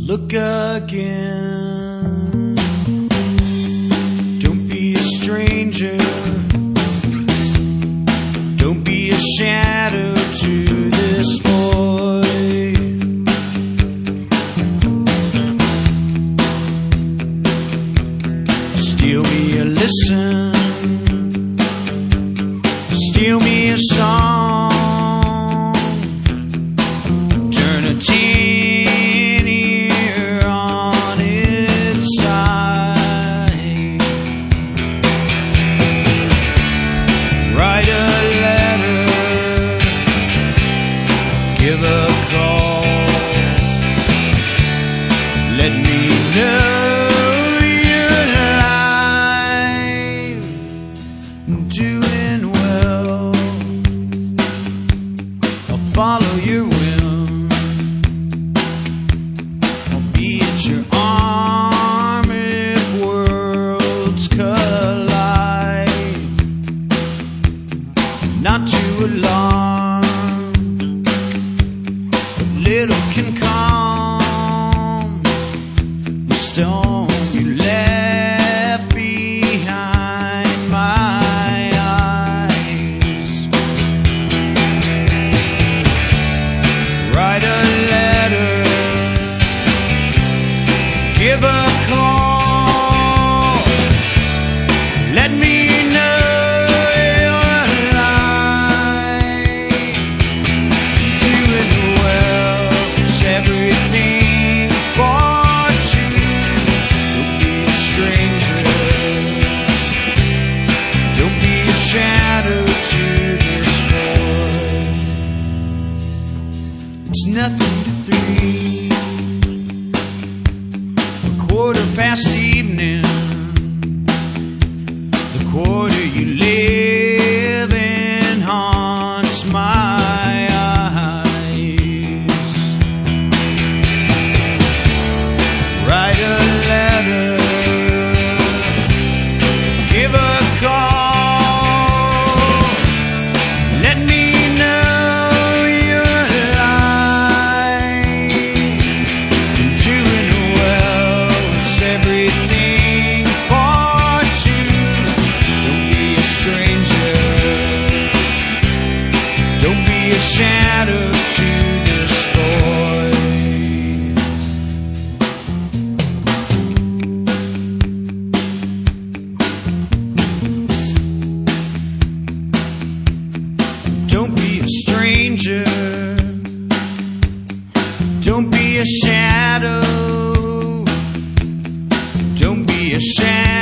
look again. Don't be a stranger. Don't be a shadow to this boy. Steal me a listen. Steal me a song. Turn a tin ear on its side. Write a letter. Give a call. Let me know you're alive, doing well. I'll follow your whim. I'll be at your arm if worlds collide. Not too alarmed, but little can calm the storm you left behind my eyes. Write a letter, give a call. Let me know you're alive, doing well. It's everything for two. Don't be a stranger. Don't be a shadow to this boy. It's nothing to three. A quarter past evening. The quarter you live in haunts my eyes. Write a letter. Give a call. Let me know you're alive, doing well. It's everything for two. Don't be a stranger. Don't be a shadow to this boy. Don't be a stranger. Don't be a shadow. Don't be a shadow.